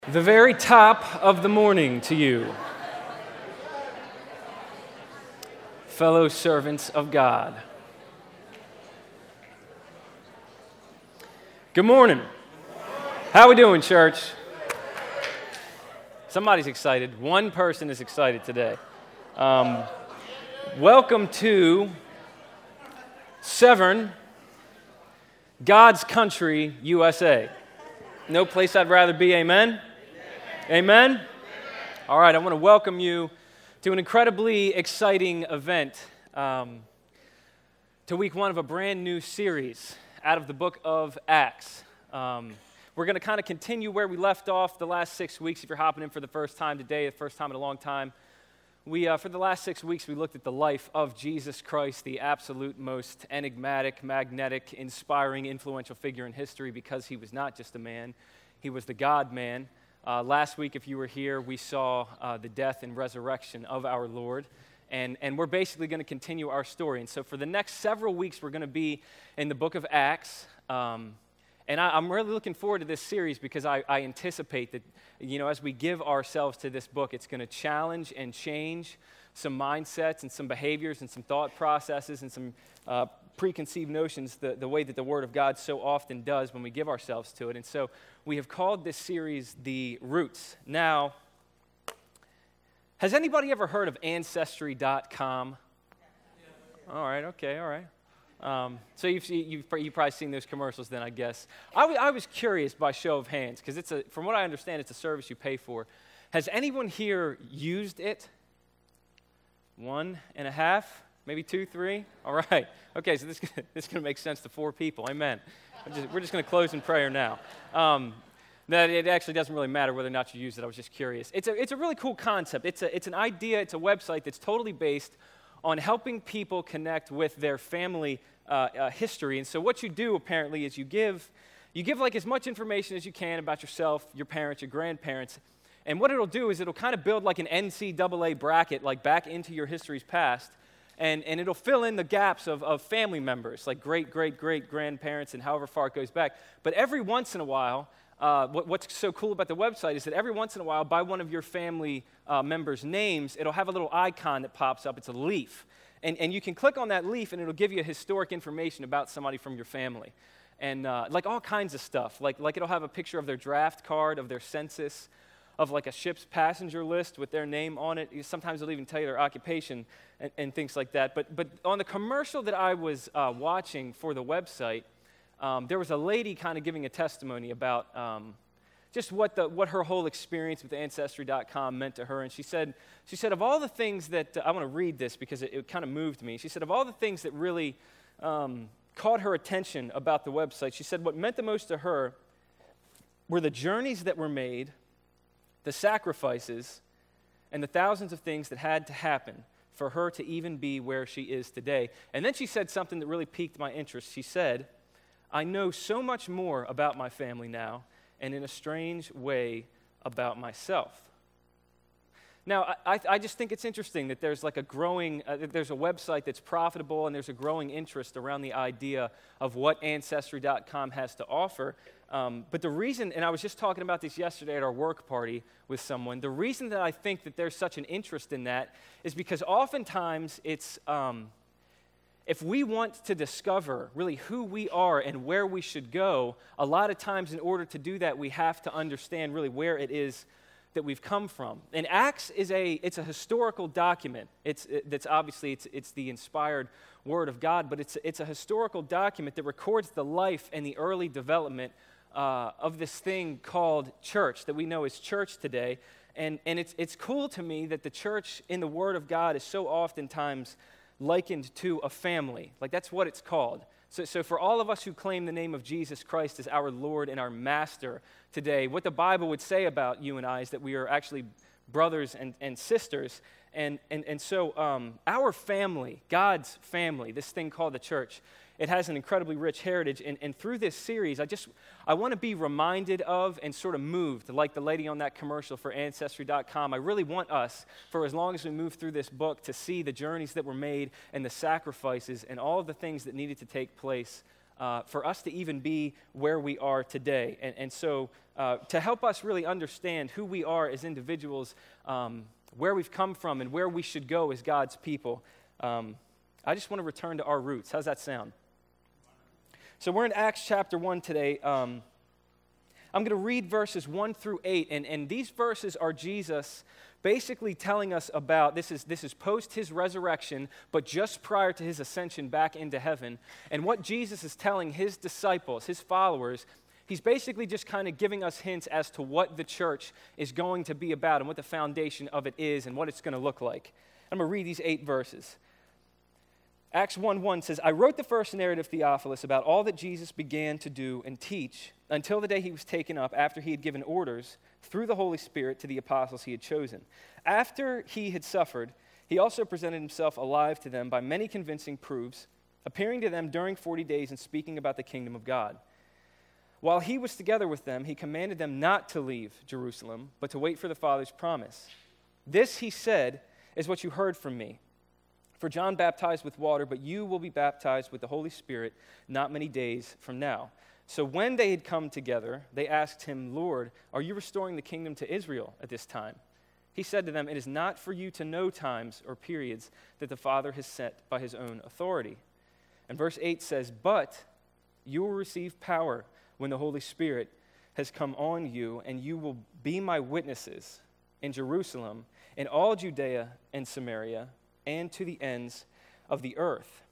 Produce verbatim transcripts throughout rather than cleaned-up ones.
The very top of the morning to you, fellow servants of God. Good morning. How we doing, church? Somebody's excited. One person is excited today. Um, welcome to Severn, God's country, U S A. No place I'd rather be, amen? Amen? All right, I want to welcome you to an incredibly exciting event, um, to week one of a brand new series out of the book of Acts. Um, we're going to kind of continue where we left off the last six weeks. If you're hopping in for the first time today, the first time in a long time, we uh, for the last six weeks we looked at the life of Jesus Christ, the absolute most enigmatic, magnetic, inspiring, influential figure in history, because he was not just a man, he was the God-man. Uh, last week, if you were here, we saw uh, the death and resurrection of our Lord, and, and we're basically going to continue our story. And so for the next several weeks, we're going to be in the book of Acts, um, and I, I'm really looking forward to this series because I, I anticipate that, you know, as we give ourselves to this book, it's going to challenge and change some mindsets and some behaviors and some thought processes and some uh, preconceived notions, the, the way that the Word of God so often does when we give ourselves to it. And so we have called this series The Roots. Now, has anybody ever heard of Ancestry dot com? All right, okay, all right. Um, so you've, you've, you've probably seen those commercials then, I guess. I, w- I was curious by show of hands, because it's a, from what I understand, it's a service you pay for. Has anyone here used it? One and a half? Maybe two, three? All right. Okay, so this, this is going to make sense to four people. Amen. We're just, we're just going to close in prayer now. Um, that it actually doesn't really matter whether or not you use it. I was just curious. It's a, it's a really cool concept. It's, a, it's an idea. It's a website that's totally based on helping people connect with their family uh, uh, history. And so what you do, apparently, is you give, you give like as much information as you can about yourself, your parents, your grandparents. And what it'll do is it'll kind of build like an N C double A bracket, like back into your history's past. And, and it'll fill in the gaps of, of family members, like great, great, great grandparents and however far it goes back. But every once in a while, uh, what, what's so cool about the website is that every once in a while, by one of your family uh, members' names, it'll have a little icon that pops up. It's a leaf. And, and you can click on that leaf, and it'll give you historic information about somebody from your family. And uh, like all kinds of stuff. Like, like it'll have a picture of their draft card, of their census, of like a ship's passenger list with their name on it. Sometimes they'll even tell you their occupation and, and things like that. But but on the commercial that I was uh, watching for the website, um, there was a lady kind of giving a testimony about um, just what the what her whole experience with Ancestry dot com meant to her. And she said she said of all the things that uh, I want to read this because it, it kind of moved me. She said of all the things that really um, caught her attention about the website, she said what meant the most to her were the journeys that were made, the sacrifices, and the thousands of things that had to happen for her to even be where she is today. And then she said something that really piqued my interest. She said, I know so much more about my family now, and in a strange way, about myself. Now, I, I just think it's interesting that there's like a growing, uh, there's a website that's profitable, and there's a growing interest around the idea of what Ancestry dot com has to offer. Um, but the reason, and I was just talking about this yesterday at our work party with someone, the reason that I think that there's such an interest in that is because oftentimes it's, um, if we want to discover really who we are and where we should go, a lot of times in order to do that, we have to understand really where it is that we've come from. And Acts is a, it's a historical document. It's, it, that's obviously, it's, it's the inspired Word of God, but it's, it's a historical document that records the life and the early development Uh, of this thing called church that we know as church today. And, and it's, it's cool to me that the church in the Word of God is so oftentimes likened to a family. Like that's what it's called. So, so for all of us who claim the name of Jesus Christ as our Lord and our Master today, what the Bible would say about you and I is that we are actually brothers and, and sisters. And, and, and so um, our family, God's family, this thing called the church, it has an incredibly rich heritage, and, and through this series, I just, I want to be reminded of and sort of moved, like the lady on that commercial for Ancestry dot com. I really want us, for as long as we move through this book, to see the journeys that were made and the sacrifices and all of the things that needed to take place uh, for us to even be where we are today. And, and so uh, to help us really understand who we are as individuals, um, where we've come from, and where we should go as God's people, um, I just want to return to our roots. How's that sound? So we're in Acts chapter one today. Um, I'm going to read verses one through eight, and, and these verses are Jesus basically telling us about, this is, this is post his resurrection, but just prior to his ascension back into heaven, and what Jesus is telling his disciples, his followers. He's basically just kind of giving us hints as to what the church is going to be about and what the foundation of it is and what it's going to look like. I'm going to read these eight verses. Acts one one says, I wrote the first narrative, Theophilus, about all that Jesus began to do and teach until the day he was taken up after he had given orders through the Holy Spirit to the apostles he had chosen. After he had suffered, he also presented himself alive to them by many convincing proofs, appearing to them during forty days and speaking about the kingdom of God. While he was together with them, he commanded them not to leave Jerusalem, but to wait for the Father's promise. This, he said, is what you heard from me. For John baptized with water, but you will be baptized with the Holy Spirit not many days from now. So when they had come together, they asked him, Lord, are you restoring the kingdom to Israel at this time? He said to them, it is not for you to know times or periods that the Father has set by his own authority. And verse eight says, but you will receive power when the Holy Spirit has come on you, and you will be my witnesses in Jerusalem, in all Judea and Samaria, and to the ends of the earth.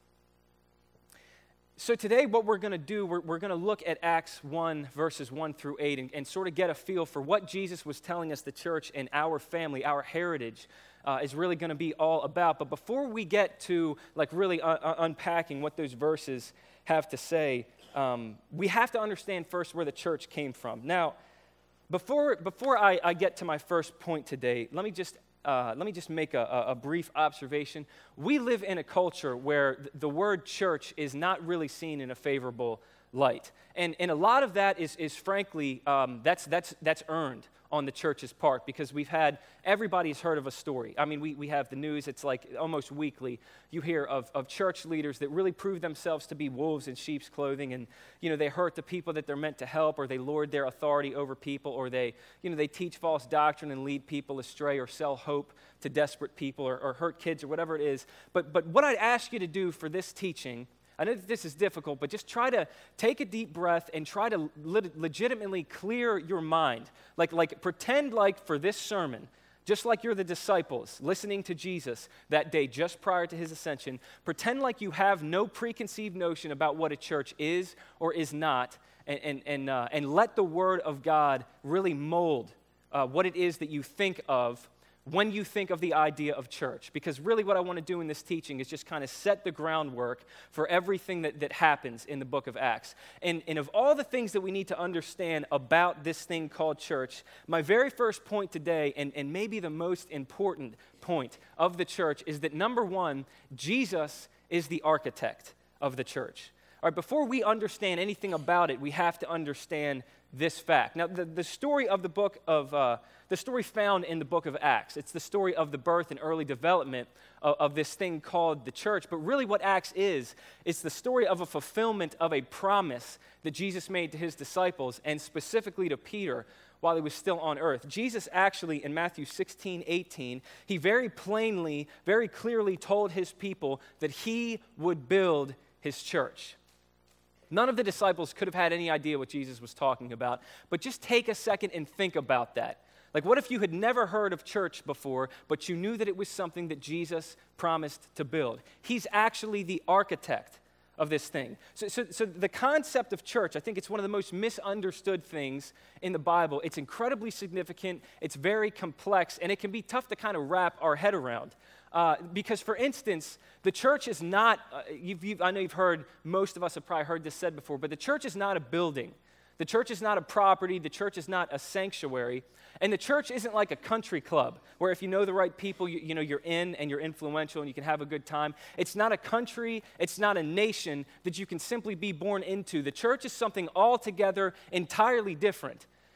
So today what we're going to do, we're, we're going to look at Acts one, verses one through eight, and, and sort of get a feel for what Jesus was telling us the church and our family, our heritage, uh, is really going to be all about. But before we get to like really uh, uh, unpacking what those verses have to say, um, we have to understand first where the church came from. Now, before, before I, I get to my first point today, let me just Uh, let me just make a, a brief observation. We live in a culture where th- the word church is not really seen in a favorable light. And, and a lot of that is, is frankly, um, that's, that's, that's earned on the church's part, because we've had, everybody's heard of a story. I mean, we, we have the news, it's like almost weekly. You hear of, of church leaders that really prove themselves to be wolves in sheep's clothing, and, you know, they hurt the people that they're meant to help, or they lord their authority over people, or they, you know, they teach false doctrine and lead people astray, or sell hope to desperate people, or, or hurt kids, or whatever it is. But, but what I'd ask you to do for this teaching, I know that this is difficult, but just try to take a deep breath and try to le- legitimately clear your mind. Like, like pretend like for this sermon, just like you're the disciples listening to Jesus that day just prior to his ascension, pretend like you have no preconceived notion about what a church is or is not, and, and, and, uh, and let the Word of God really mold uh, what it is that you think of when you think of the idea of church. Because really what I want to do in this teaching is just kind of set the groundwork for everything that, that happens in the book of Acts. And, and of all the things that we need to understand about this thing called church, my very first point today, and, and maybe the most important point of the church, is that number one, Jesus is the architect of the church. All right, before we understand anything about it, we have to understand this fact. Now, the, the story of the book of, uh, the story found in the book of Acts, it's the story of the birth and early development of, of this thing called the church. But really what Acts is, it's the story of a fulfillment of a promise that Jesus made to his disciples, and specifically to Peter while he was still on earth. Jesus actually, in Matthew sixteen eighteen, he very plainly, very clearly told his people that he would build his church. None of the disciples could have had any idea what Jesus was talking about, but just take a second and think about that. Like, what if you had never heard of church before, but you knew that it was something that Jesus promised to build? He's actually the architect of this thing. So, so, so the concept of church, I think it's one of the most misunderstood things in the Bible. It's incredibly significant, it's very complex, and it can be tough to kind of wrap our head around. Uh, because, for instance, the church is not, uh, you've, you've, I know you've heard, most of us have probably heard this said before, but the church is not a building. The church is not a property. The church is not a sanctuary. And the church isn't like a country club where if you know the right people, you, you know, you're in and you're influential and you can have a good time. It's not a country. It's not a nation that you can simply be born into. The church is something altogether entirely different.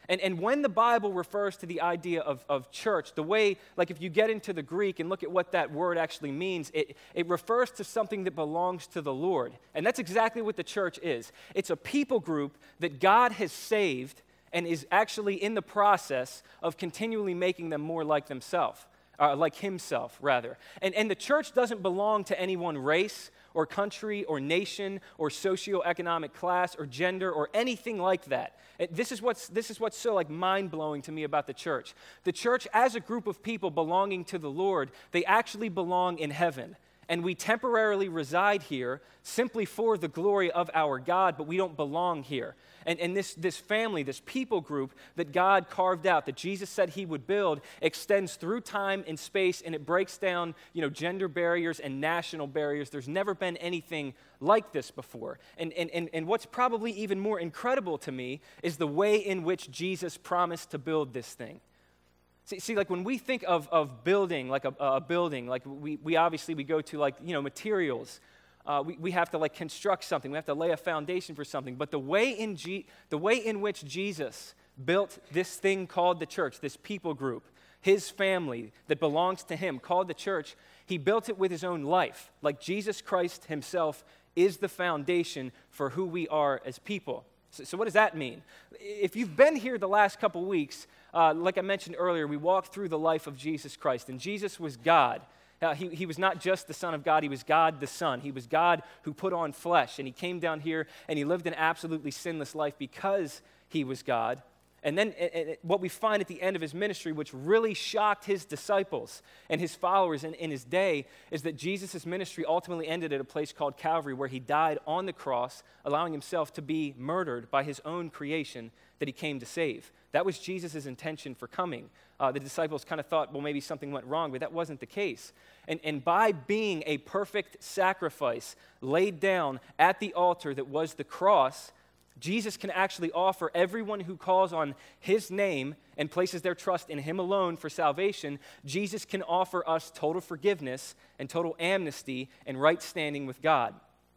And, and when the Bible refers to the idea of, of church, the way, like if you get into the Greek and look at what that word actually means, it, it refers to something that belongs to the Lord. And that's exactly what the church is. It's a people group that God has saved and is actually in the process of continually making them more like themselves, uh, like himself, rather. And, and the church doesn't belong to any one race or country or nation or socioeconomic class or gender or anything like that. It, this is what's this is what's so like mind-blowing to me about the church. The church, as a group of people belonging to the Lord, they actually belong in heaven. And we temporarily reside here simply for the glory of our God, but we don't belong here. And, and this, this family, this people group that God carved out, that Jesus said he would build, extends through time and space, and it breaks down, you know, gender barriers and national barriers. There's never been anything like this before. And, and, and, and what's probably even more incredible to me is the way in which Jesus promised to build this thing. See, see, like when we think of, of building, like a, a building, like we, we obviously we go to like, you know, materials. Uh, we, we have to like construct something. We have to lay a foundation for something. But the way in G, the way in which Jesus built this thing called the church, this people group, his family that belongs to him, called the church, he built it with his own life. Like Jesus Christ himself is the foundation for who we are as people. So, so what does that mean? If you've been here the last couple weeks, uh, like I mentioned earlier, we walked through the life of Jesus Christ, and Jesus was God. Uh, he, he was not just the Son of God, he was God the Son. He was God who put on flesh, and he came down here, and he lived an absolutely sinless life because he was God. And then and, and what we find at the end of his ministry, which really shocked his disciples and his followers in, in his day, is that Jesus' ministry ultimately ended at a place called Calvary, where he died on the cross, allowing himself to be murdered by his own creation that he came to save. That was Jesus' intention for coming. Uh, the disciples kind of thought, well, maybe something went wrong, but that wasn't the case. And, and by being a perfect sacrifice laid down at the altar that was the cross, Jesus can actually offer everyone who calls on his name and places their trust in him alone for salvation, Jesus can offer us total forgiveness and total amnesty and right standing with God.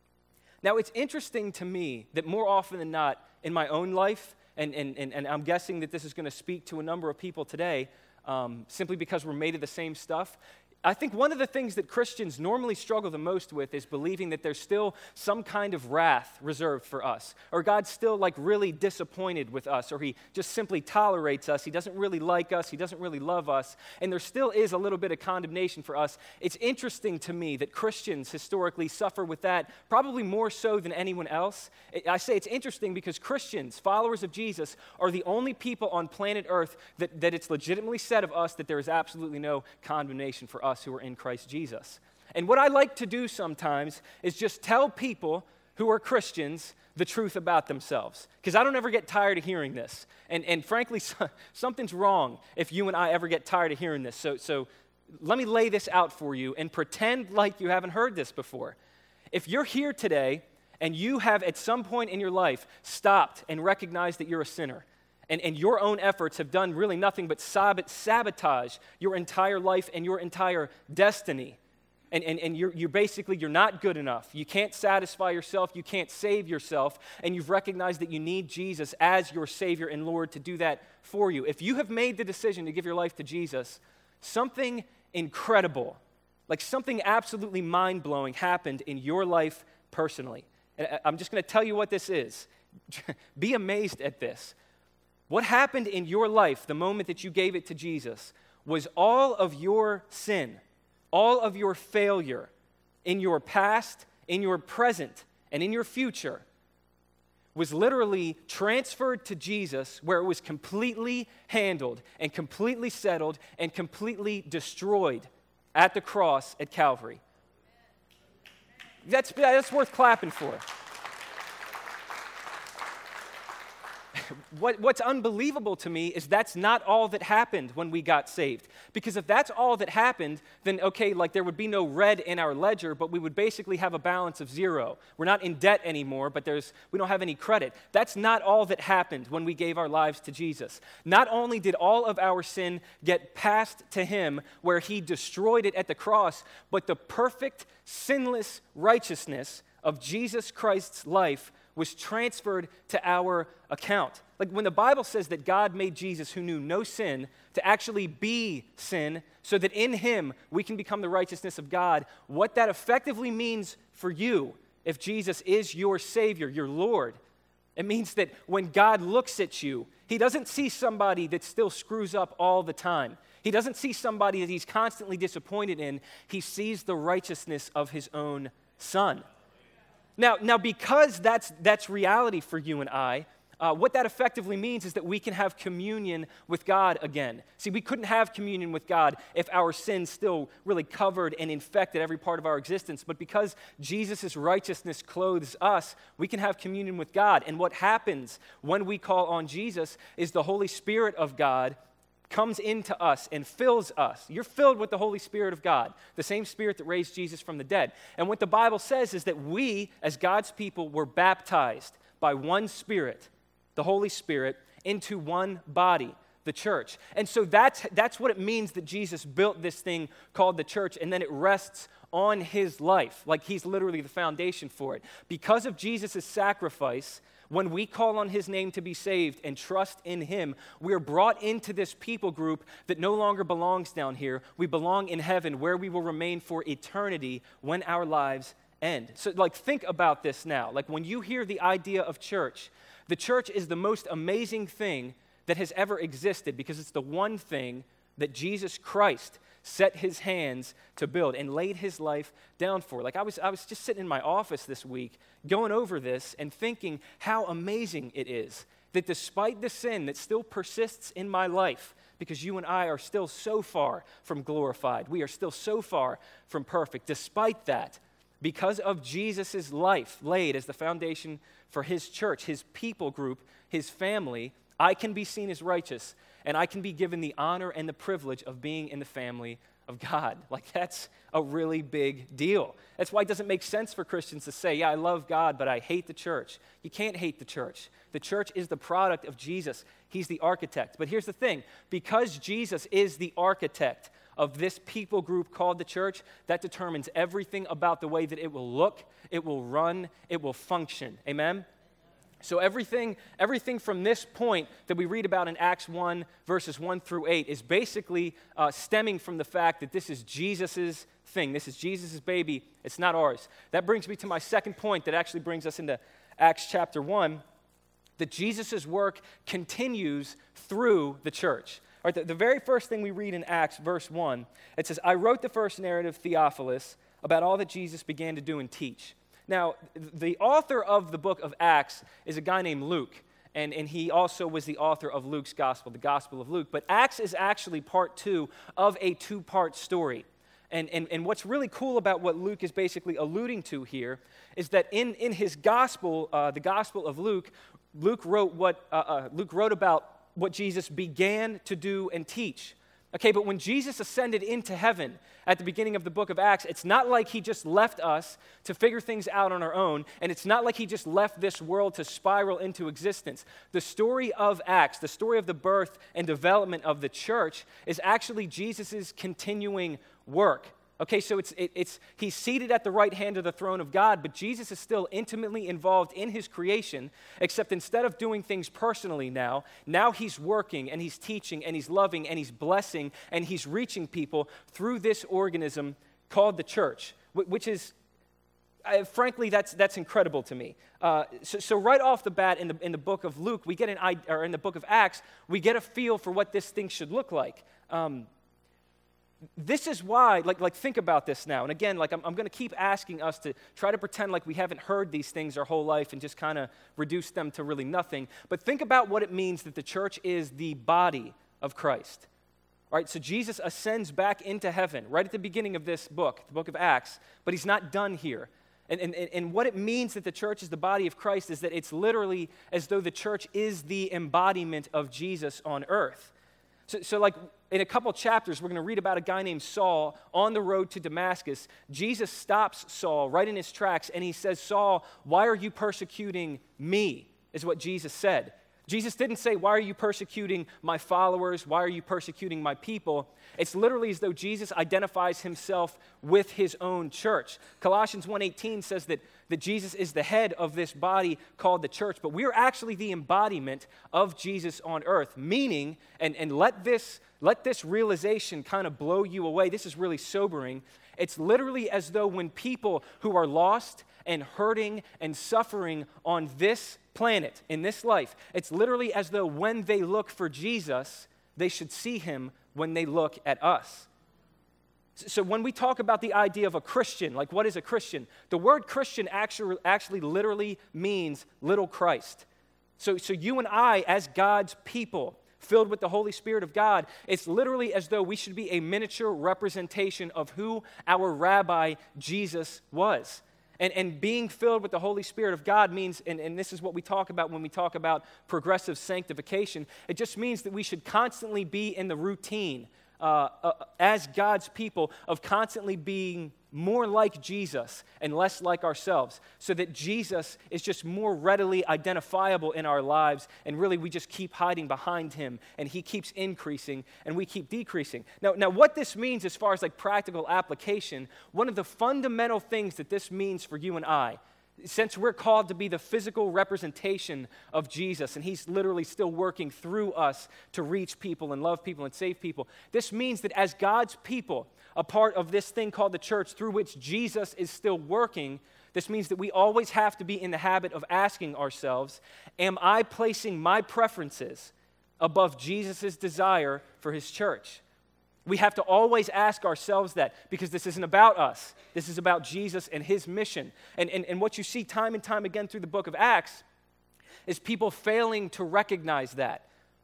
Now, it's interesting to me that more often than not in my own life, and, and, and, and I'm guessing that this is going to speak to a number of people today, um, simply because we're made of the same stuff, I think one of the things that Christians normally struggle the most with is believing that there's still some kind of wrath reserved for us, or God's still like really disappointed with us, or he just simply tolerates us. He doesn't really like us. He doesn't really love us, and there still is a little bit of condemnation for us. It's interesting to me that Christians historically suffer with that probably more so than anyone else. I say it's interesting because Christians, followers of Jesus, are the only people on planet Earth that, that it's legitimately said of us that there is absolutely no condemnation for us who are in Christ Jesus. And what I like to do sometimes is just tell people who are Christians the truth about themselves, because I don't ever get tired of hearing this. And, and frankly, so, something's wrong if you and I ever get tired of hearing this. So, so let me lay this out for you and pretend like you haven't heard this before. If you're here today and you have at some point in your life stopped and recognized that you're a sinner, And, and your own efforts have done really nothing but sab- sabotage your entire life and your entire destiny. And, and, and you're, you're basically, you're not good enough. You can't satisfy yourself. You can't save yourself. And you've recognized that you need Jesus as your Savior and Lord to do that for you. If you have made the decision to give your life to Jesus, something incredible, like something absolutely mind-blowing happened in your life personally. And I'm just going to tell you what this is. Be amazed at this. What happened in your life the moment that you gave it to Jesus was all of your sin, all of your failure in your past, in your present, and in your future was literally transferred to Jesus, where it was completely handled and completely settled and completely destroyed at the cross at Calvary. That's, that's worth clapping for. What, what's unbelievable to me is that's not all that happened when we got saved. Because if that's all that happened, then okay, like there would be no red in our ledger, but we would basically have a balance of zero. We're not in debt anymore, but there's we don't have any credit. That's not all that happened when we gave our lives to Jesus. Not only did all of our sin get passed to him, where he destroyed it at the cross, but the perfect, sinless righteousness of Jesus Christ's life was transferred to our account. Like when the Bible says that God made Jesus, who knew no sin, to actually be sin so that in him we can become the righteousness of God, what that effectively means for you, if Jesus is your Savior, your Lord, it means that when God looks at you, he doesn't see somebody that still screws up all the time. He doesn't see somebody that he's constantly disappointed in. He sees the righteousness of his own Son. Now, now because that's, that's reality for you and I, uh, what that effectively means is that we can have communion with God again. See, we couldn't have communion with God if our sins still really covered and infected every part of our existence. But because Jesus' righteousness clothes us, we can have communion with God. And what happens when we call on Jesus is the Holy Spirit of God comes into us and fills us. You're filled with the Holy Spirit of God, the same Spirit that raised Jesus from the dead. And what the Bible says is that we, as God's people, were baptized by one Spirit, the Holy Spirit, into one body, the church. And so that's, that's what it means that Jesus built this thing called the church, and then it rests on his life, like he's literally the foundation for it. Because of Jesus' sacrifice, when we call on his name to be saved and trust in him, we are brought into this people group that no longer belongs down here. We belong in heaven, where we will remain for eternity when our lives end. So, like, think about this now. Like, when you hear the idea of church, the church is the most amazing thing that has ever existed because it's the one thing that Jesus Christ set his hands to build and laid his life down for. Like I was, I was just sitting in my office this week going over this and thinking how amazing it is that despite the sin that still persists in my life, because you and I are still so far from glorified, we are still so far from perfect, despite that, because of Jesus' life laid as the foundation for his church, his people group, his family, I can be seen as righteous, and I can be given the honor and the privilege of being in the family of God. Like, that's a really big deal. That's why it doesn't make sense for Christians to say, yeah, I love God, but I hate the church. You can't hate the church. The church is the product of Jesus. He's the architect. But here's the thing. Because Jesus is the architect of this people group called the church, that determines everything about the way that it will look, it will run, it will function. Amen? So everything, everything from this point that we read about in Acts one, verses one through eight, is basically uh, stemming from the fact that this is Jesus' thing. This is Jesus' baby. It's not ours. That brings me to my second point that actually brings us into Acts chapter one, that Jesus' work continues through the church. All right, the, the very first thing we read in Acts, verse one, it says, I wrote the first narrative, Theophilus, about all that Jesus began to do and teach. Now, the author of the book of Acts is a guy named Luke, and, and he also was the author of Luke's gospel, the Gospel of Luke. But Acts is actually part two of a two-part story. And, and, and what's really cool about what Luke is basically alluding to here is that in, in his gospel, uh, the Gospel of Luke, Luke wrote what uh, uh, Luke wrote about what Jesus began to do and teach. Okay, but when Jesus ascended into heaven at the beginning of the book of Acts, it's not like he just left us to figure things out on our own, and it's not like he just left this world to spiral into existence. The story of Acts, the story of the birth and development of the church, is actually Jesus' continuing work. Okay, so it's, it, it's he's seated at the right hand of the throne of God, but Jesus is still intimately involved in his creation, except instead of doing things personally now, now he's working and he's teaching and he's loving and he's blessing and he's reaching people through this organism called the church, which is, uh, frankly, that's that's incredible to me. Uh, so, so right off the bat in the in the book of Luke, we get an or in the book of Acts, we get a feel for what this thing should look like. Um, This is why, like, like think about this now. And again, like I'm, I'm going to keep asking us to try to pretend like we haven't heard these things our whole life and just kind of reduce them to really nothing. But think about what it means that the church is the body of Christ. All right, so Jesus ascends back into heaven right at the beginning of this book, the book of Acts, but he's not done here. And, and, and what it means that the church is the body of Christ is that it's literally as though the church is the embodiment of Jesus on earth. So, so like in a couple chapters, we're going to read about a guy named Saul on the road to Damascus. Jesus stops Saul right in his tracks, and he says, Saul, why are you persecuting me, is what Jesus said. Jesus didn't say, why are you persecuting my followers? Why are you persecuting my people? It's literally as though Jesus identifies himself with his own church. Colossians one eighteen says that, that Jesus is the head of this body called the church, but we are actually the embodiment of Jesus on earth, meaning, and, and let this, let this realization kind of blow you away. This is really sobering. It's literally as though when people who are lost and hurting and suffering on this planet, in this life, it's literally as though when they look for Jesus, they should see him when they look at us. So when we talk about the idea of a Christian, like what is a Christian? The word Christian actually, actually literally means little Christ. So, so you and I, as God's people, filled with the Holy Spirit of God, it's literally as though we should be a miniature representation of who our rabbi Jesus was. And, and being filled with the Holy Spirit of God means, and, and this is what we talk about when we talk about progressive sanctification, it just means that we should constantly be in the routine uh, uh, as God's people of constantly being more like Jesus and less like ourselves, so that Jesus is just more readily identifiable in our lives, and really we just keep hiding behind him, and he keeps increasing and we keep decreasing. Now, now what this means as far as like practical application, one of the fundamental things that this means for you and I, since we're called to be the physical representation of Jesus, and he's literally still working through us to reach people and love people and save people, this means that as God's people, a part of this thing called the church through which Jesus is still working, this means that we always have to be in the habit of asking ourselves, am I placing my preferences above Jesus' desire for his church? We have to always ask ourselves that, because this isn't about us. This is about Jesus and his mission. And, and, and what you see time and time again through the book of Acts is people failing to recognize that.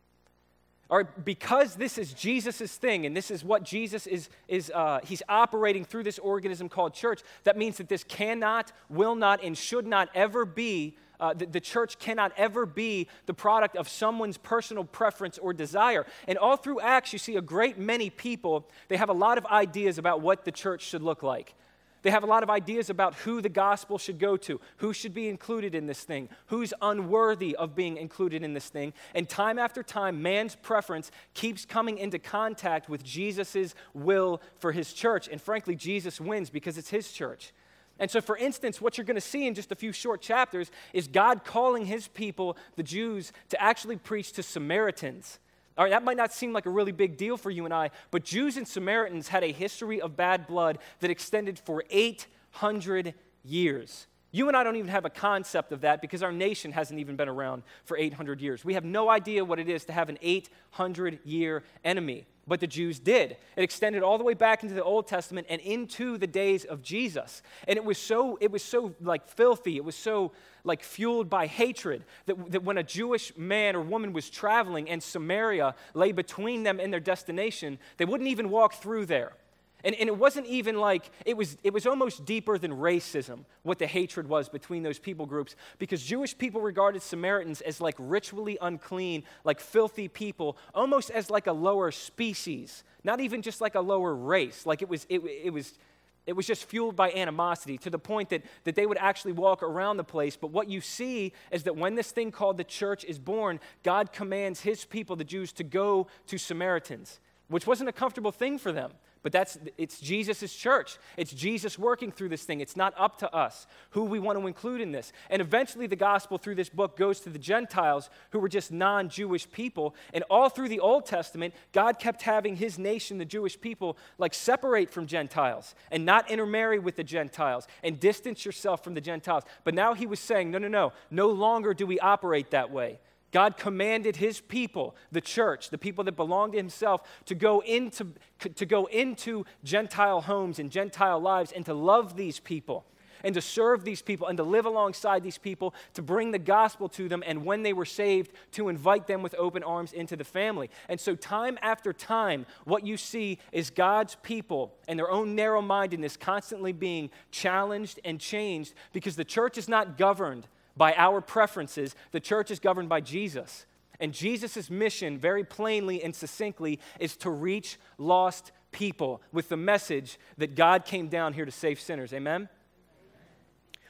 Or because this is Jesus' thing, and this is what Jesus is, is uh, he's operating through this organism called church, that means that this cannot, will not, and should not ever be Uh, the, the church cannot ever be the product of someone's personal preference or desire. And all through Acts, you see a great many people, they have a lot of ideas about what the church should look like. They have a lot of ideas about who the gospel should go to, who should be included in this thing, who's unworthy of being included in this thing. And time after time, man's preference keeps coming into contact with Jesus' will for his church. And frankly, Jesus wins because it's his church. And so, for instance, what you're going to see in just a few short chapters is God calling his people, the Jews, to actually preach to Samaritans. All right, that might not seem like a really big deal for you and I, but Jews and Samaritans had a history of bad blood that extended for eight hundred years. You and I don't even have a concept of that because our nation hasn't even been around for eight hundred years. We have no idea what it is to have an eight hundred year enemy. But the Jews did. It extended all the way back into the Old Testament and into the days of Jesus. And it was so, it was so like filthy, it was so like fueled by hatred that, that when a Jewish man or woman was traveling and Samaria lay between them and their destination, they wouldn't even walk through there. And, and it wasn't even like, it was, it was almost deeper than racism, what the hatred was between those people groups, because Jewish people regarded Samaritans as like ritually unclean, like filthy people, almost as like a lower species, not even just like a lower race. Like it was, it, it was, it was just fueled by animosity to the point that, that they would actually walk around the place. But what you see is that when this thing called the church is born, God commands his people, the Jews, to go to Samaritans, which wasn't a comfortable thing for them. But that's, it's Jesus' church. It's Jesus working through this thing. It's not up to us who we want to include in this. And eventually the gospel through this book goes to the Gentiles who were just non-Jewish people. And all through the Old Testament, God kept having his nation, the Jewish people, like separate from Gentiles and not intermarry with the Gentiles and distance yourself from the Gentiles. But now he was saying, no, no, no, no longer do we operate that way. God commanded his people, the church, the people that belong to himself, to go into, to go into Gentile homes and Gentile lives and to love these people and to serve these people and to live alongside these people, to bring the gospel to them, and when they were saved, to invite them with open arms into the family. And so time after time, what you see is God's people and their own narrow-mindedness constantly being challenged and changed, because the church is not governed by our preferences. The church is governed by Jesus. And Jesus' mission, very plainly and succinctly, is to reach lost people with the message that God came down here to save sinners. Amen?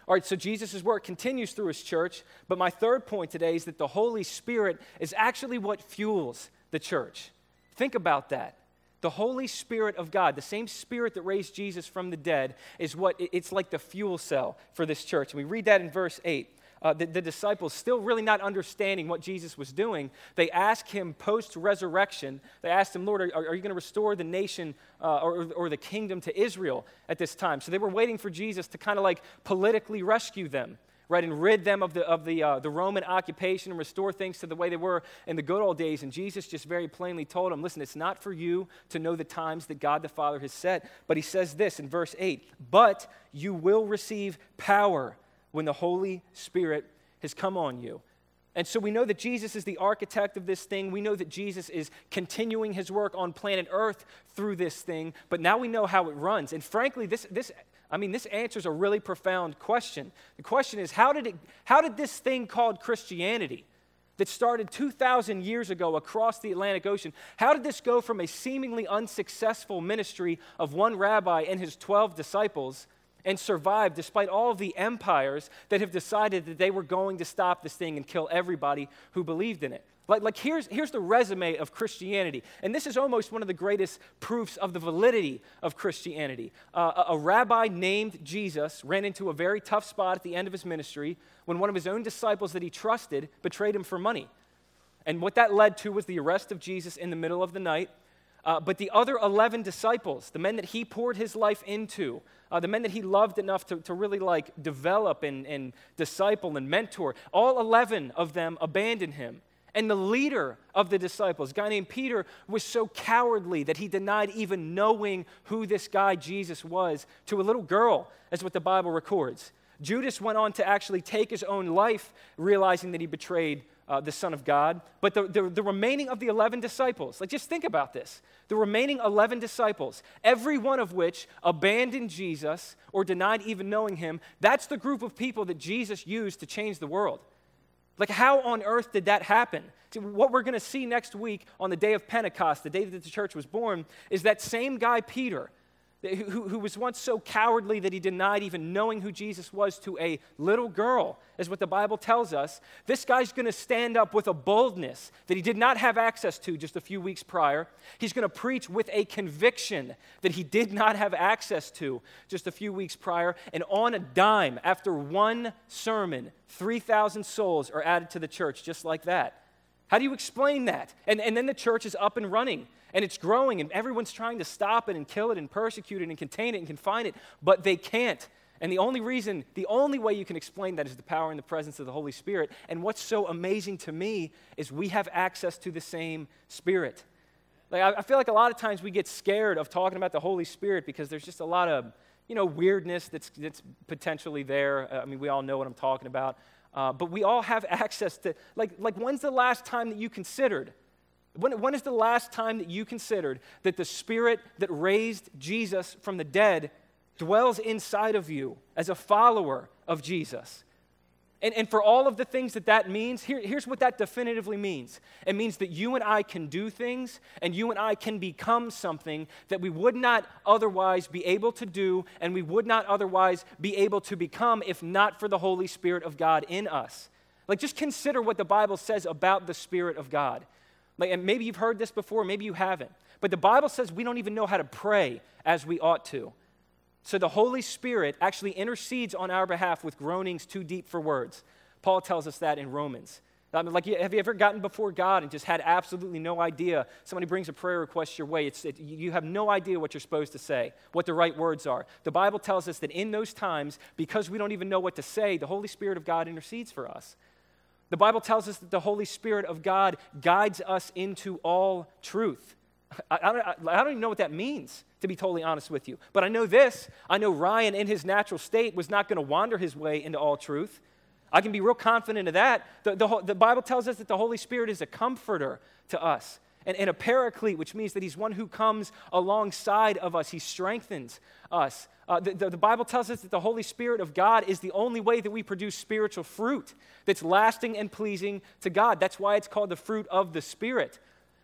All right, so Jesus' work continues through his church, but my third point today is that the Holy Spirit is actually what fuels the church. Think about that. The Holy Spirit of God, the same Spirit that raised Jesus from the dead, is what, it's like the fuel cell for this church. And we read that in verse eight. Uh, the, the disciples, still really not understanding what Jesus was doing, they ask him post-resurrection, they asked him, Lord, are, are you going to restore the nation uh, or, or the kingdom to Israel at this time? So they were waiting for Jesus to kind of like politically rescue them, right, and rid them of the of the uh, the Roman occupation and restore things to the way they were in the good old days. And Jesus just very plainly told them, listen, it's not for you to know the times that God the Father has set. But he says this in verse eight, but you will receive power when the Holy Spirit has come on you. And so we know that Jesus is the architect of this thing. We know that Jesus is continuing his work on planet Earth through this thing, but now we know how it runs. And frankly, this this I mean, this answers a really profound question. The question is, how did it how did this thing called Christianity that started two thousand years ago across the Atlantic Ocean, how did this go from a seemingly unsuccessful ministry of one rabbi and his twelve disciples and survive despite all of the empires that have decided that they were going to stop this thing and kill everybody who believed in it? Like, like here's, here's the resume of Christianity. And this is almost one of the greatest proofs of the validity of Christianity. Uh, a, a rabbi named Jesus ran into a very tough spot at the end of his ministry when one of his own disciples that he trusted betrayed him for money. And what that led to was the arrest of Jesus in the middle of the night. Uh, but the other eleven disciples, the men that he poured his life into, uh, the men that he loved enough to, to really like develop and, and disciple and mentor, all eleven of them abandoned him. And the leader of the disciples, a guy named Peter, was so cowardly that he denied even knowing who this guy Jesus was to a little girl, as what the Bible records. Judas went on to actually take his own life, realizing that he betrayed uh, the Son of God. But the, the, the remaining of the eleven disciples, like just think about this. The remaining eleven disciples, every one of which abandoned Jesus or denied even knowing him, that's the group of people that Jesus used to change the world. Like, how on earth did that happen? See, what we're going to see next week on the day of Pentecost, the day that the church was born, is that same guy, Peter, who, who was once so cowardly that he denied even knowing who Jesus was to a little girl, is what the Bible tells us. This guy's going to stand up with a boldness that he did not have access to just a few weeks prior. He's going to preach with a conviction that he did not have access to just a few weeks prior. And on a dime, after one sermon, three thousand souls are added to the church just like that. How do you explain that? And, and then the church is up and running. And it's growing, and everyone's trying to stop it and kill it and persecute it and contain it and confine it, but they can't. And the only reason, the only way you can explain that is the power and the presence of the Holy Spirit. And what's so amazing to me is we have access to the same Spirit. Like I, I feel like a lot of times we get scared of talking about the Holy Spirit because there's just a lot of, you know, weirdness that's that's potentially there. I mean, we all know what I'm talking about. Uh, but we all have access to, like, like when's the last time that you considered When, when is the last time that you considered that the Spirit that raised Jesus from the dead dwells inside of you as a follower of Jesus? And, and for all of the things that that means, here, here's what that definitively means. It means that you and I can do things, and you and I can become something that we would not otherwise be able to do, and we would not otherwise be able to become if not for the Holy Spirit of God in us. Like, just consider what the Bible says about the Spirit of God. Like, and maybe you've heard this before, maybe you haven't. But the Bible says we don't even know how to pray as we ought to. So the Holy Spirit actually intercedes on our behalf with groanings too deep for words. Paul tells us that in Romans. I mean, like, have you ever gotten before God and just had absolutely no idea? Somebody brings a prayer request your way. It's, it, you have no idea what you're supposed to say, what the right words are. The Bible tells us that in those times, because we don't even know what to say, the Holy Spirit of God intercedes for us. The Bible tells us that the Holy Spirit of God guides us into all truth. I, I, I don't even know what that means, to be totally honest with you. But I know this. I know Ryan, in his natural state, was not going to wander his way into all truth. I can be real confident of that. The, the, the Bible tells us that the Holy Spirit is a comforter to us, and, and a paraclete, which means that he's one who comes alongside of us. He strengthens us. Uh, the, the, the Bible tells us that the Holy Spirit of God is the only way that we produce spiritual fruit that's lasting and pleasing to God. That's why it's called the fruit of the Spirit.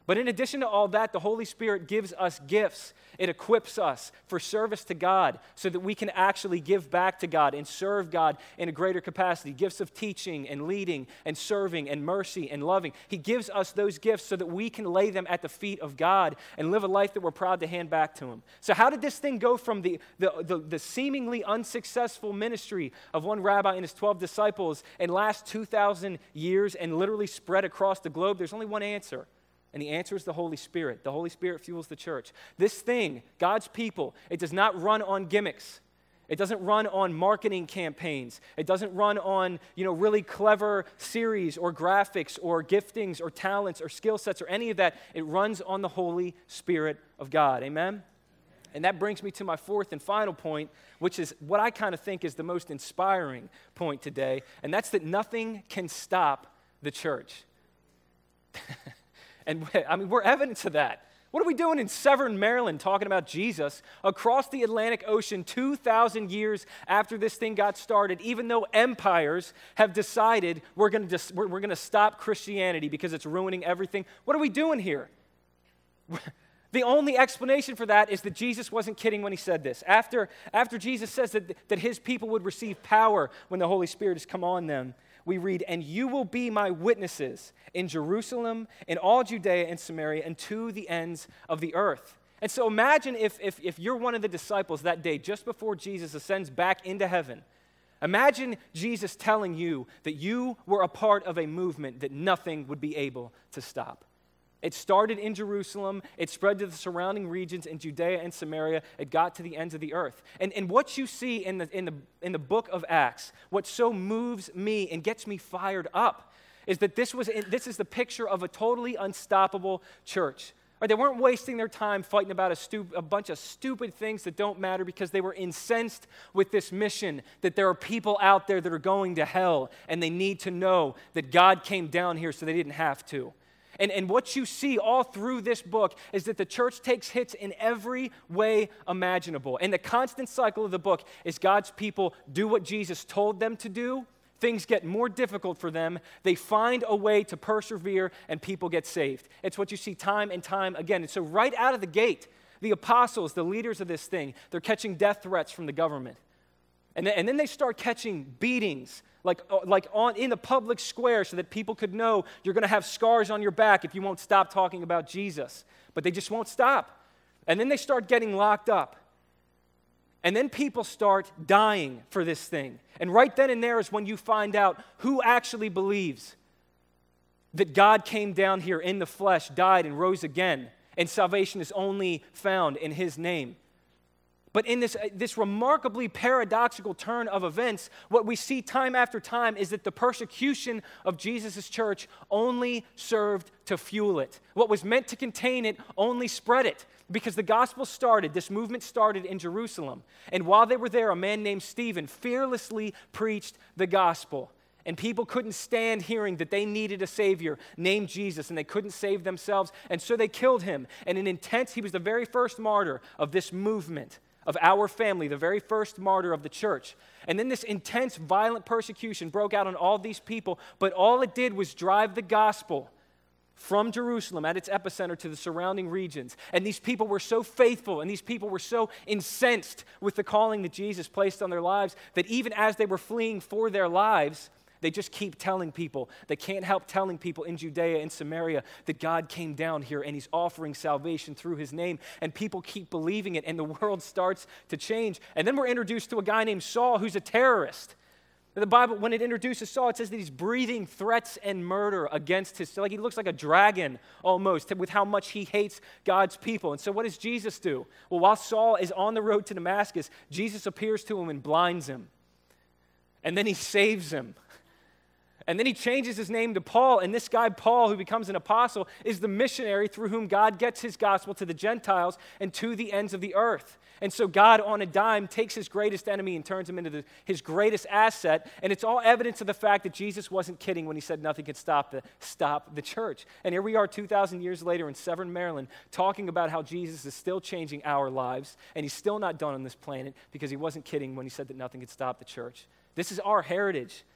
But in addition to all that, the Holy Spirit gives us gifts. It equips us for service to God so that we can actually give back to God and serve God in a greater capacity. Gifts of teaching and leading and serving and mercy and loving. He gives us those gifts so that we can lay them at the feet of God and live a life that we're proud to hand back to Him. So how did this thing go from the, the, the, the seemingly unsuccessful ministry of one rabbi and his twelve disciples and last two thousand years and literally spread across the globe? There's only one answer. And the answer is the Holy Spirit. The Holy Spirit fuels the church. This thing, God's people, it does not run on gimmicks. It doesn't run on marketing campaigns. It doesn't run on, you know, really clever series or graphics or giftings or talents or skill sets or any of that. It runs on the Holy Spirit of God. Amen? And that brings me to my fourth and final point, which is what I kind of think is the most inspiring point today, and that's that nothing can stop the church. And I mean, we're evidence of that. What are we doing in Severn, Maryland, talking about Jesus across the Atlantic Ocean two thousand years after this thing got started, even though empires have decided we're going to dis- we're, we're going to stop Christianity because it's ruining everything? What are we doing here? The only explanation for that is that Jesus wasn't kidding when he said this. After, after Jesus says that, that his people would receive power when the Holy Spirit has come on them, we read, "And you will be my witnesses in Jerusalem, in all Judea and Samaria, and to the ends of the earth." And so imagine if, if, if you're one of the disciples that day, just before Jesus ascends back into heaven. Imagine Jesus telling you that you were a part of a movement that nothing would be able to stop. It started in Jerusalem, it spread to the surrounding regions in Judea and Samaria, it got to the ends of the earth. And, and what you see in the, in, the, in the book of Acts, what so moves me and gets me fired up, is that this, was, this is the picture of a totally unstoppable church. Right? They weren't wasting their time fighting about a, stu- a bunch of stupid things that don't matter because they were incensed with this mission that there are people out there that are going to hell and they need to know that God came down here so they didn't have to. And, and what you see all through this book is that the church takes hits in every way imaginable. And the constant cycle of the book is God's people do what Jesus told them to do. Things get more difficult for them. They find a way to persevere, and people get saved. It's what you see time and time again. And so right out of the gate, the apostles, the leaders of this thing, they're catching death threats from the government. And then, and then they start catching beatings, like, like on, in the public square so that people could know you're going to have scars on your back if you won't stop talking about Jesus. But they just won't stop. And then they start getting locked up. And then people start dying for this thing. And right then and there is when you find out who actually believes that God came down here in the flesh, died, and rose again, and salvation is only found in His name. But in this, this remarkably paradoxical turn of events, what we see time after time is that the persecution of Jesus' church only served to fuel it. What was meant to contain it only spread it. Because the gospel started, this movement started in Jerusalem. And while they were there, a man named Stephen fearlessly preached the gospel. And people couldn't stand hearing that they needed a Savior named Jesus, and they couldn't save themselves. And so they killed him. And in intense, he was the very first martyr of this movement, of our family, the very first martyr of the church. And then this intense, violent persecution broke out on all these people, but all it did was drive the gospel from Jerusalem at its epicenter to the surrounding regions. And these people were so faithful, and these people were so incensed with the calling that Jesus placed on their lives, that even as they were fleeing for their lives, they just keep telling people. They can't help telling people in Judea and Samaria that God came down here and He's offering salvation through His name. And people keep believing it, and the world starts to change. And then we're introduced to a guy named Saul who's a terrorist. The Bible, when it introduces Saul, it says that he's breathing threats and murder against his, like he looks like a dragon almost, with how much he hates God's people. And so what does Jesus do? Well, while Saul is on the road to Damascus, Jesus appears to him and blinds him. And then He saves him. And then He changes his name to Paul, and this guy, Paul, who becomes an apostle, is the missionary through whom God gets His gospel to the Gentiles and to the ends of the earth. And so God, on a dime, takes His greatest enemy and turns him into the, His greatest asset, and it's all evidence of the fact that Jesus wasn't kidding when He said nothing could stop the, stop the church. And here we are two thousand years later in Severn, Maryland, talking about how Jesus is still changing our lives, and He's still not done on this planet because He wasn't kidding when He said that nothing could stop the church. This is our heritage.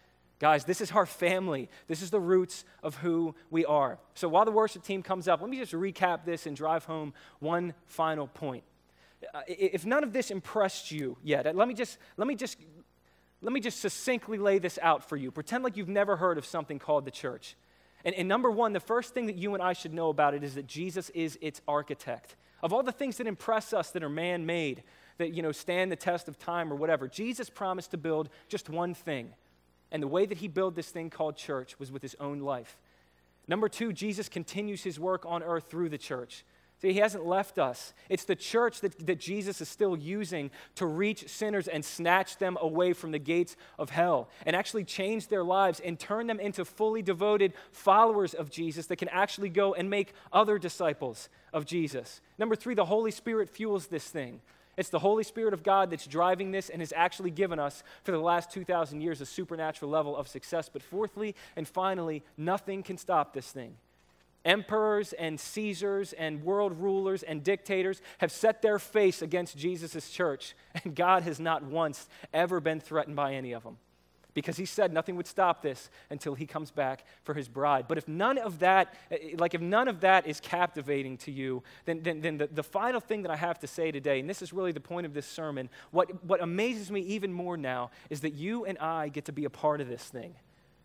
Guys, this is our family. This is the roots of who we are. So while the worship team comes up, let me just recap this and drive home one final point. Uh, if none of this impressed you yet, let me just let me just let me just succinctly lay this out for you. Pretend like you've never heard of something called the church. And, and number one, the first thing that you and I should know about it is that Jesus is its architect. Of all the things that impress us that are man-made, that, you know, stand the test of time or whatever, Jesus promised to build just one thing. And the way that he built this thing called church was with his own life. Number two, Jesus continues his work on earth through the church. See, he hasn't left us. It's the church that, that Jesus is still using to reach sinners and snatch them away from the gates of hell and actually change their lives and turn them into fully devoted followers of Jesus that can actually go and make other disciples of Jesus. Number three, the Holy Spirit fuels this thing. It's the Holy Spirit of God that's driving this and has actually given us, for the last two thousand years, a supernatural level of success. But fourthly and finally, nothing can stop this thing. Emperors and Caesars and world rulers and dictators have set their face against Jesus' church, and God has not once ever been threatened by any of them. Because he said nothing would stop this until he comes back for his bride. But if none of that, like if none of that is captivating to you, then, then, then the, the final thing that I have to say today, and this is really the point of this sermon, what, what amazes me even more now is that you and I get to be a part of this thing.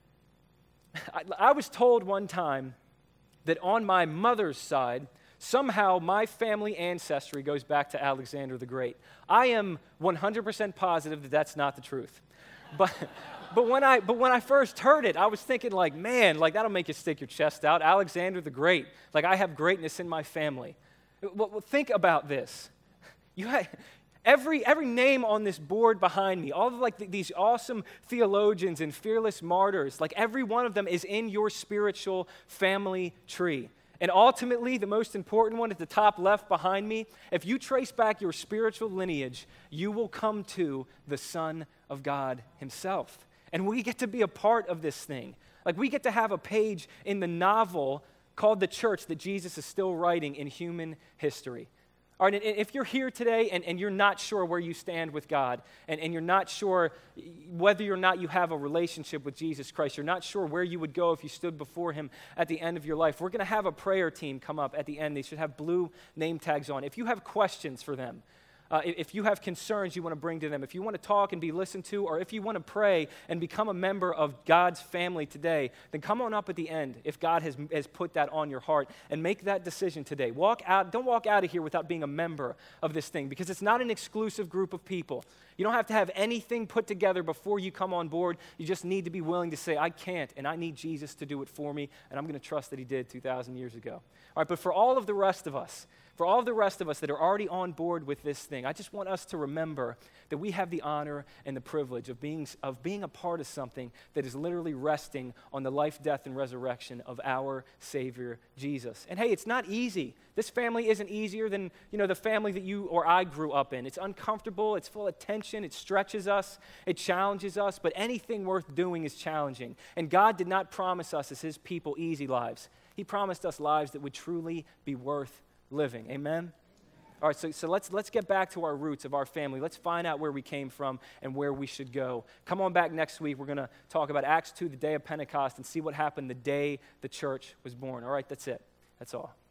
I, I was told one time that on my mother's side, somehow my family ancestry goes back to Alexander the Great. I am one hundred percent positive that that's not the truth. But but when I but when I first heard it, I was thinking like, man, like that'll make you stick your chest out. Alexander the Great. Like I have greatness in my family. Well, well, think about this. You had, every every name on this board behind me, all of like the, these awesome theologians and fearless martyrs, like every one of them is in your spiritual family tree. And ultimately, the most important one at the top left behind me, if you trace back your spiritual lineage, you will come to the Son of God himself. And we get to be a part of this thing. Like we get to have a page in the novel called The Church that Jesus is still writing in human history. All right, and if you're here today and, and you're not sure where you stand with God, and, and you're not sure whether or not you have a relationship with Jesus Christ, you're not sure where you would go if you stood before him at the end of your life, we're going to have a prayer team come up at the end. They should have blue name tags on. If you have questions for them, Uh, if you have concerns you want to bring to them, if you want to talk and be listened to, or if you want to pray and become a member of God's family today, then come on up at the end if God has, has put that on your heart and make that decision today. Walk out, don't walk out of here without being a member of this thing, because it's not an exclusive group of people. You don't have to have anything put together before you come on board. You just need to be willing to say, I can't, and I need Jesus to do it for me, and I'm going to trust that he did two thousand years ago. All right, but for all of the rest of us, For all of the rest of us that are already on board with this thing, I just want us to remember that we have the honor and the privilege of being, of being a part of something that is literally resting on the life, death, and resurrection of our Savior, Jesus. And hey, it's not easy. This family isn't easier than, you know, the family that you or I grew up in. It's uncomfortable, it's full of tension, it stretches us, it challenges us, but anything worth doing is challenging. And God did not promise us as his people easy lives. He promised us lives that would truly be worth living. Amen? All right, so, so let's, let's get back to our roots of our family. Let's find out where we came from and where we should go. Come on back next week. We're going to talk about Acts two, the day of Pentecost, and see what happened the day the church was born. All right, that's it. That's all.